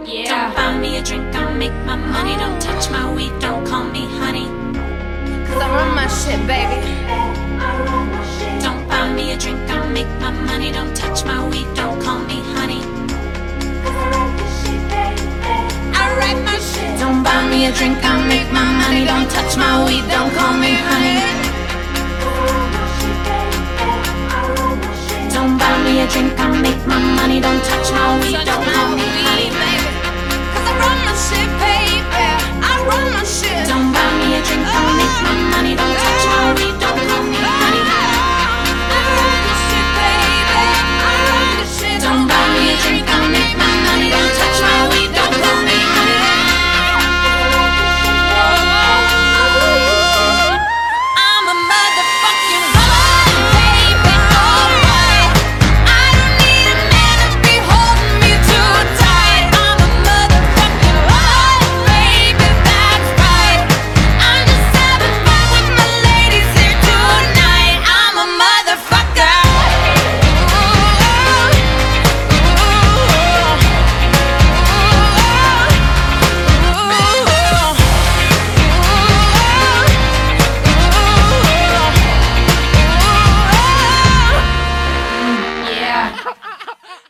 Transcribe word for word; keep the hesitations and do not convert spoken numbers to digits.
Yeah. Don't buy me a drink, I'll make my money. Don't touch my weed, don't call me honey. Cause I run my shit, baby. Don't buy me a drink, I'll make my money. Don't touch my weed, don't call me honey. I write my shit. Don't buy me a drink, I'll make my money. Don't touch my weed, don't call me honey. Don't buy me a drink, I'll make my money. Don't touch my weed, don't call me honey.